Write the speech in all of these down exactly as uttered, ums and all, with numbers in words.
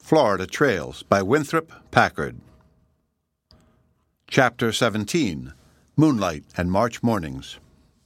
Florida Trails by Winthrop Packard. Chapter seventeen. Moonlight and March Mornings.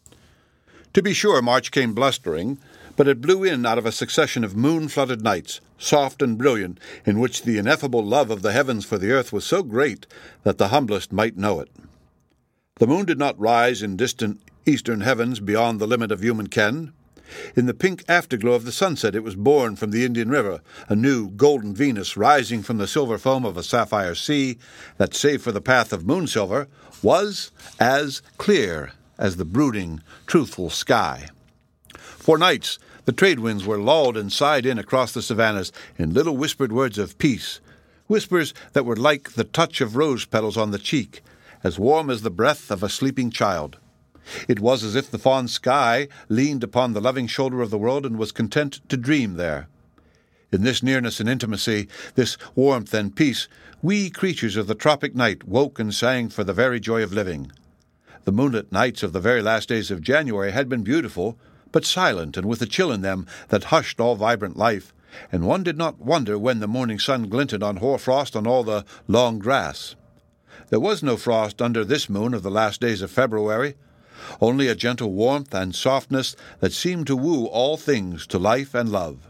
To be sure, March came blustering, but it blew in out of a succession of moon-flooded nights, soft and brilliant, in which the ineffable love of the heavens for the earth was so great that the humblest might know it. The moon did not rise in distant eastern heavens beyond the limit of human ken. In the pink afterglow of the sunset it was born from the Indian River, a new golden Venus rising from the silver foam of a sapphire sea that, save for the path of moon-silver, was as clear as the brooding, truthful sky. For nights the trade winds were lulled and sighed in across the savannas in little whispered words of peace, whispers that were like the touch of rose petals on the cheek, as warm as the breath of a sleeping child. It was as if the fawn sky leaned upon the loving shoulder of the world and was content to dream there. In this nearness and intimacy, this warmth and peace, we creatures of the tropic night woke and sang for the very joy of living. The moonlit nights of the very last days of January had been beautiful, but silent and with a chill in them that hushed all vibrant life, and one did not wonder when the morning sun glinted on hoar frost on all the long grass. There was no frost under this moon of the last days of February, only a gentle warmth and softness that seemed to woo all things to life and love.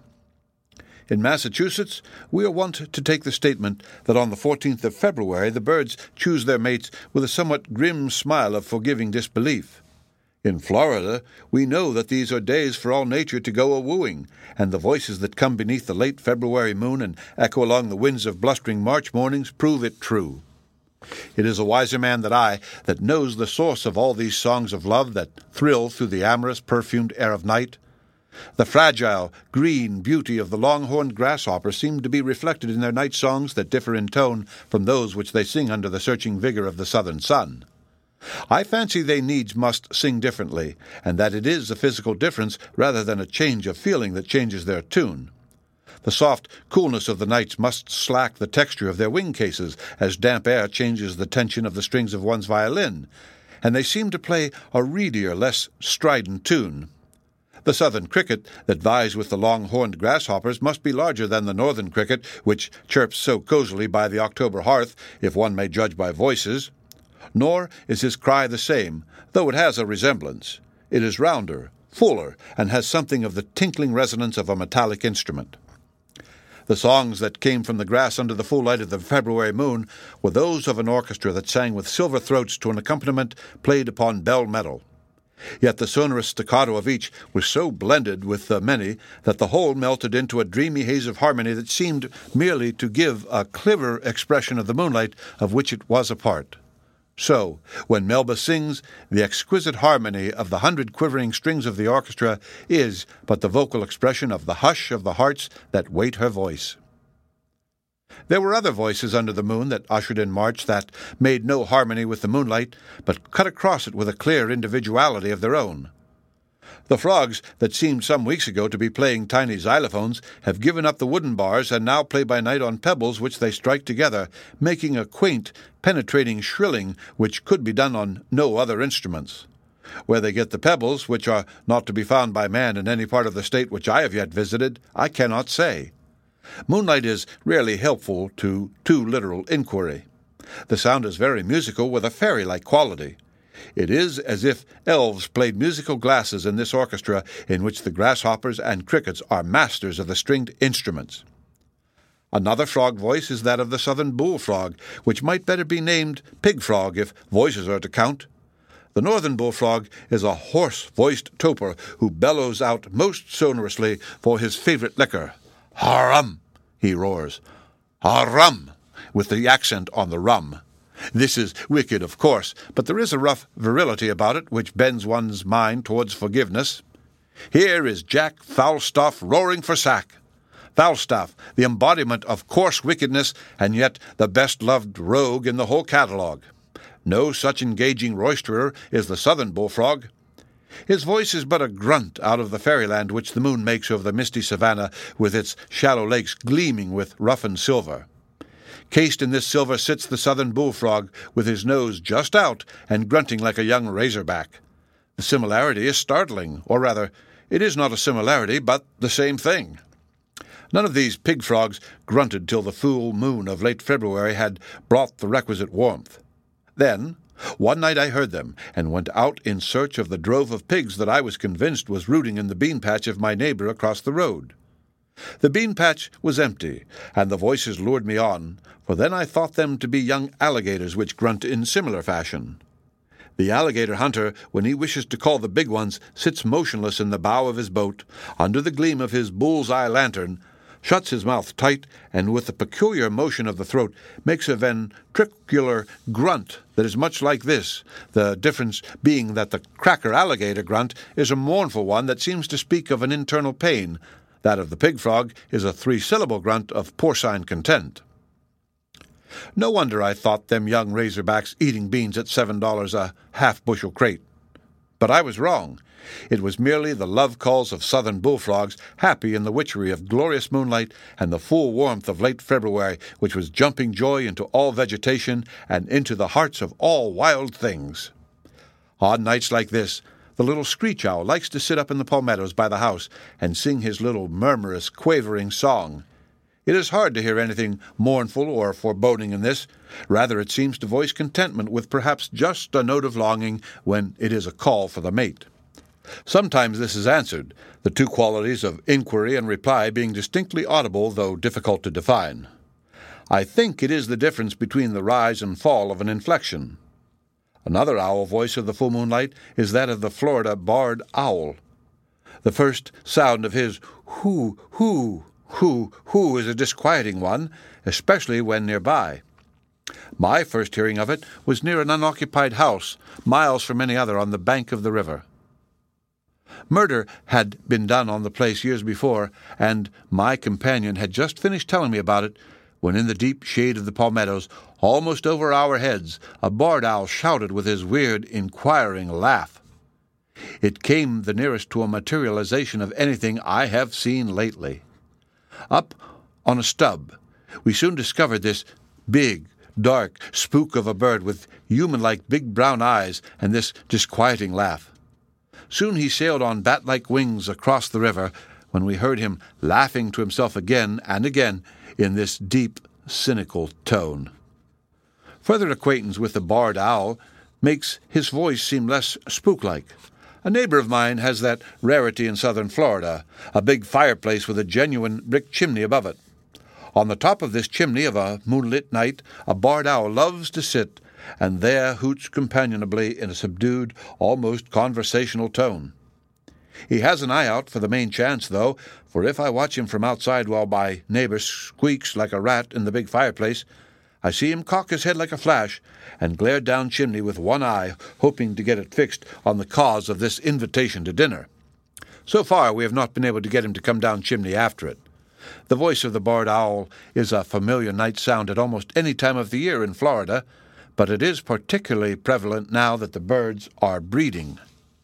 In Massachusetts, we are wont to take the statement that on the fourteenth of February the birds choose their mates with a somewhat grim smile of forgiving disbelief. In Florida, we know that these are days for all nature to go a-wooing, and the voices that come beneath the late February moon and echo along the winds of blustering March mornings prove it true. It is a wiser man than I that knows the source of all these songs of love that thrill through the amorous, perfumed air of night. The fragile, green beauty of the long-horned grasshopper seemed to be reflected in their night songs that differ in tone from those which they sing under the searching vigor of the southern sun. I fancy they needs must sing differently, and that it is a physical difference rather than a change of feeling that changes their tune. The soft coolness of the nights must slack the texture of their wing cases, as damp air changes the tension of the strings of one's violin, and they seem to play a reedier, less strident tune. The southern cricket that vies with the long-horned grasshoppers must be larger than the northern cricket, which chirps so cosily by the October hearth, if one may judge by voices. Nor is his cry the same, though it has a resemblance. It is rounder, fuller, and has something of the tinkling resonance of a metallic instrument. The songs that came from the grass under the full light of the February moon were those of an orchestra that sang with silver throats to an accompaniment played upon bell metal. Yet the sonorous staccato of each was so blended with the many that the whole melted into a dreamy haze of harmony that seemed merely to give a clearer expression of the moonlight of which it was a part. So, when Melba sings, the exquisite harmony of the hundred quivering strings of the orchestra is but the vocal expression of the hush of the hearts that wait her voice. There were other voices under the moon that ushered in March that made no harmony with the moonlight, but cut across it with a clear individuality of their own. The frogs that seemed some weeks ago to be playing tiny xylophones have given up the wooden bars and now play by night on pebbles which they strike together, making a quaint, penetrating shrilling which could be done on no other instruments. Where they get the pebbles, which are not to be found by man in any part of the state which I have yet visited, I cannot say. Moonlight is rarely helpful to too literal inquiry. The sound is very musical with a fairy-like quality. It is as if elves played musical glasses in this orchestra in which the grasshoppers and crickets are masters of the stringed instruments. Another frog voice is that of the southern bullfrog, which might better be named pig-frog if voices are to count. The northern bullfrog is a hoarse-voiced toper who bellows out most sonorously for his favorite liquor. "Harum!" he roars. "Harum!" with the accent on the rum. This is wicked, of course, but there is a rough virility about it which bends one's mind towards forgiveness. Here is Jack Falstaff roaring for sack. Falstaff, the embodiment of coarse wickedness, and yet the best-loved rogue in the whole catalogue. No such engaging roisterer is the southern bullfrog. His voice is but a grunt out of the fairyland which the moon makes over the misty savannah, with its shallow lakes gleaming with roughened silver. Cased in this silver sits the southern bullfrog, with his nose just out and grunting like a young razorback. The similarity is startling, or rather, it is not a similarity, but the same thing. None of these pig frogs grunted till the full moon of late February had brought the requisite warmth. Then, one night I heard them, and went out in search of the drove of pigs that I was convinced was rooting in the bean patch of my neighbor across the road. The bean patch was empty, and the voices lured me on, for then I thought them to be young alligators which grunt in similar fashion. The alligator hunter, when he wishes to call the big ones, sits motionless in the bow of his boat, under the gleam of his bull's-eye lantern, shuts his mouth tight, and with a peculiar motion of the throat makes a ventricular grunt that is much like this, the difference being that the cracker alligator grunt is a mournful one that seems to speak of an internal pain. That of the pig frog is a three-syllable grunt of porcine content. No wonder I thought them young razorbacks eating beans at seven dollars a half-bushel crate. But I was wrong. It was merely the love-calls of southern bullfrogs, happy in the witchery of glorious moonlight and the full warmth of late February, which was jumping joy into all vegetation and into the hearts of all wild things. On nights like this, the little screech owl likes to sit up in the palmettos by the house and sing his little murmurous, quavering song. It is hard to hear anything mournful or foreboding in this. Rather, it seems to voice contentment with perhaps just a note of longing when it is a call for the mate. Sometimes this is answered, the two qualities of inquiry and reply being distinctly audible, though difficult to define. I think it is the difference between the rise and fall of an inflection. Another owl voice of the full moonlight is that of the Florida barred owl. The first sound of his hoo, hoo, hoo, hoo is a disquieting one, especially when nearby. My first hearing of it was near an unoccupied house, miles from any other on the bank of the river. Murder had been done on the place years before, and my companion had just finished telling me about it, when in the deep shade of the palmettos, almost over our heads, a barred owl shouted with his weird, inquiring laugh. It came the nearest to a materialization of anything I have seen lately. Up on a stub, we soon discovered this big, dark spook of a bird with human-like big brown eyes and this disquieting laugh. Soon he sailed on bat-like wings across the river, when we heard him laughing to himself again and again in this deep, cynical tone. Further acquaintance with the barred owl makes his voice seem less spook-like. A neighbor of mine has that rarity in southern Florida, a big fireplace with a genuine brick chimney above it. On the top of this chimney of a moonlit night, a barred owl loves to sit, and there hoots companionably in a subdued, almost conversational tone. He has an eye out for the main chance, though, for if I watch him from outside while my neighbor squeaks like a rat in the big fireplace, I see him cock his head like a flash and glare down chimney with one eye, hoping to get it fixed on the cause of this invitation to dinner. So far we have not been able to get him to come down chimney after it. The voice of the barred owl is a familiar night sound at almost any time of the year in Florida, but it is particularly prevalent now that the birds are breeding.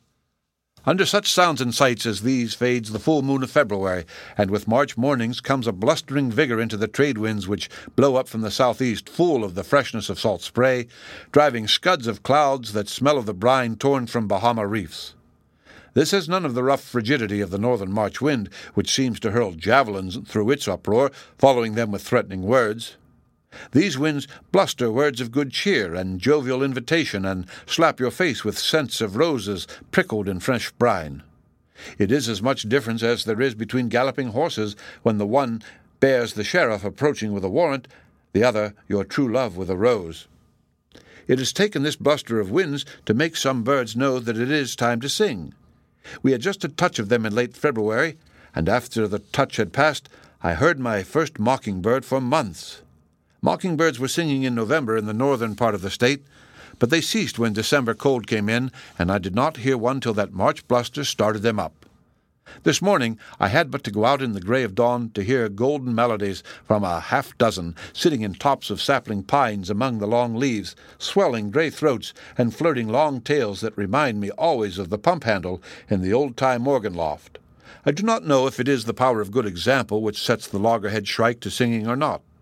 Under such sounds and sights as these fades the full moon of February, and with March mornings comes a blustering vigor into the trade winds which blow up from the southeast full of the freshness of salt spray, driving scuds of clouds that smell of the brine torn from Bahama reefs. This has none of the rough frigidity of the northern March wind, which seems to hurl javelins through its uproar, following them with threatening words. These winds bluster words of good cheer and jovial invitation, and slap your face with scents of roses prickled in fresh brine. It is as much difference as there is between galloping horses when the one bears the sheriff approaching with a warrant, the other your true love with a rose. It has taken this bluster of winds to make some birds know that it is time to sing. We had just a touch of them in late February, and after the touch had passed, I heard my first mockingbird for months. Mockingbirds were singing in November in the northern part of the state, but they ceased when December cold came in, and I did not hear one till that March bluster started them up. This morning I had but to go out in the gray of dawn to hear golden melodies from a half-dozen, sitting in tops of sapling pines among the long leaves, swelling gray throats and flirting long tails that remind me always of the pump handle in the old-time organ loft. I do not know if it is the power of good example which sets the loggerhead shrike to singing or not.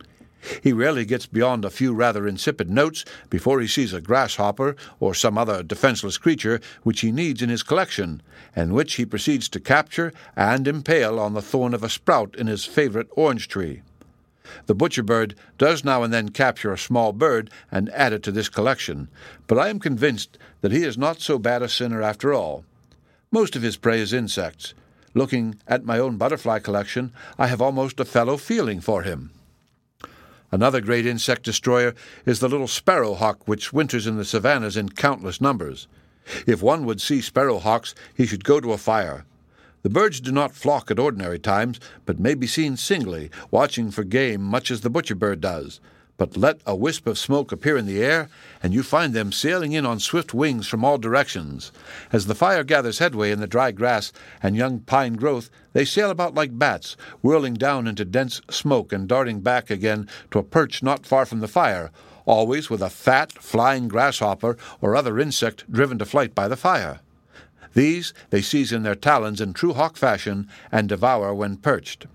He rarely gets beyond a few rather insipid notes before he sees a grasshopper or some other defenseless creature which he needs in his collection, and which he proceeds to capture and impale on the thorn of a sprout in his favorite orange tree. The butcher bird does now and then capture a small bird and add it to this collection, but I am convinced that he is not so bad a sinner after all. Most of his prey is insects. Looking at my own butterfly collection, I have almost a fellow feeling for him. Another great insect destroyer is the little sparrowhawk which winters in the savannas in countless numbers. If one would see sparrowhawks, he should go to a fire. The birds do not flock at ordinary times, but may be seen singly, watching for game much as the butcher bird does. But let a wisp of smoke appear in the air, and you find them sailing in on swift wings from all directions. As the fire gathers headway in the dry grass and young pine growth, they sail about like bats, whirling down into dense smoke and darting back again to a perch not far from the fire, always with a fat, flying grasshopper or other insect driven to flight by the fire. These they seize in their talons in true hawk fashion and devour when perched.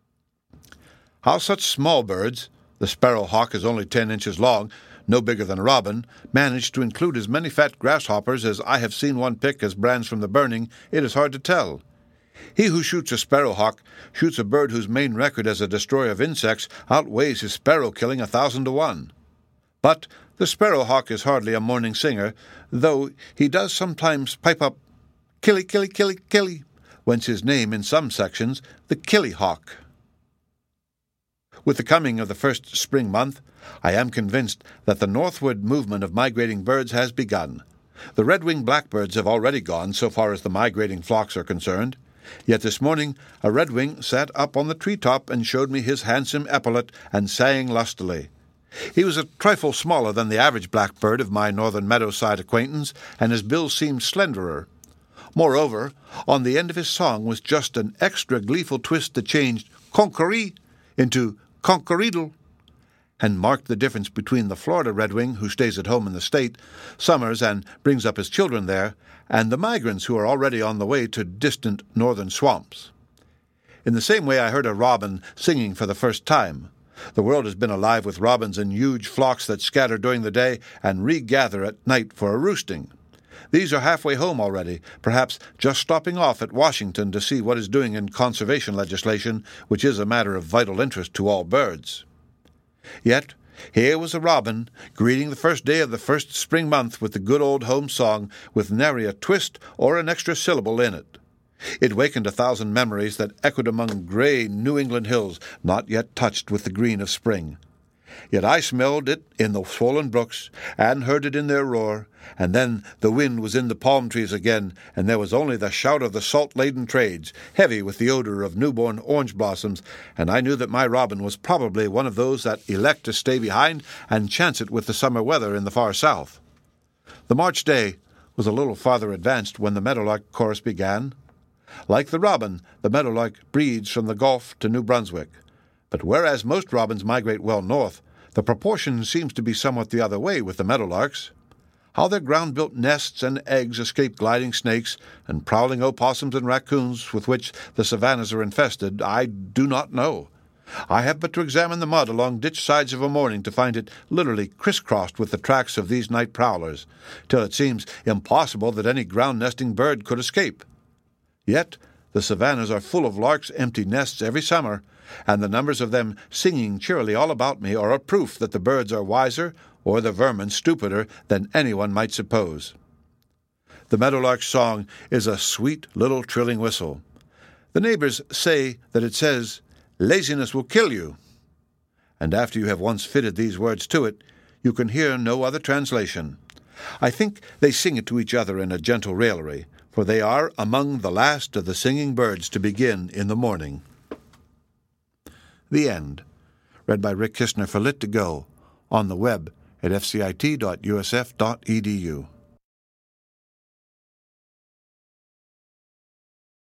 How such small birds, the sparrowhawk is only ten inches long, no bigger than a robin, manage to include as many fat grasshoppers as I have seen one pick as brands from the burning, it is hard to tell. He who shoots a sparrowhawk shoots a bird whose main record as a destroyer of insects outweighs his sparrow-killing a thousand to one. But the sparrowhawk is hardly a morning singer, though he does sometimes pipe up, "Killy, killy, killy, killy," whence his name in some sections, the killyhawk. With the coming of the first spring month, I am convinced that the northward movement of migrating birds has begun. The red-winged blackbirds have already gone so far as the migrating flocks are concerned. Yet this morning a redwing sat up on the tree-top and showed me his handsome epaulet and sang lustily. He was a trifle smaller than the average blackbird of my northern meadow-side acquaintance, and his bill seemed slenderer. Moreover, on the end of his song was just an extra gleeful twist that changed conqueree into conquereedle, and marked the difference between the Florida redwing, who stays at home in the state, summers and brings up his children there, and the migrants who are already on the way to distant northern swamps. In the same way I heard a robin singing for the first time. The world has been alive with robins in huge flocks that scatter during the day and regather at night for a roosting. These are halfway home already, perhaps just stopping off at Washington to see what is doing in conservation legislation, which is a matter of vital interest to all birds. Yet here was a robin, greeting the first day of the first spring month with the good old home song, with nary a twist or an extra syllable in it. It wakened a thousand memories that echoed among gray New England hills, not yet touched with the green of spring. Yet I smelled it in the swollen brooks, and heard it in their roar, and then the wind was in the palm trees again, and there was only the shout of the salt-laden trades, heavy with the odor of newborn orange blossoms, and I knew that my robin was probably one of those that elect to stay behind and chance it with the summer weather in the far south. The March day was a little farther advanced when the meadowlark chorus began. Like the robin, the meadowlark breeds from the Gulf to New Brunswick. But whereas most robins migrate well north, the proportion seems to be somewhat the other way with the meadowlarks. How their ground-built nests and eggs escape gliding snakes and prowling opossums and raccoons with which the savannas are infested, I do not know. I have but to examine the mud along ditch sides of a morning to find it literally crisscrossed with the tracks of these night prowlers, till it seems impossible that any ground-nesting bird could escape. Yet the savannas are full of larks' empty nests every summer, and the numbers of them singing cheerily all about me are a proof that the birds are wiser or the vermin stupider than anyone might suppose. The meadowlark's song is a sweet little trilling whistle. The neighbors say that it says, "Laziness will kill you." And after you have once fitted these words to it, you can hear no other translation. I think they sing it to each other in a gentle raillery, for they are among the last of the singing birds to begin in the morning. The End. Read by Rick Kistner for Lit to Go, on the web at f c i t dot u s f dot e d u.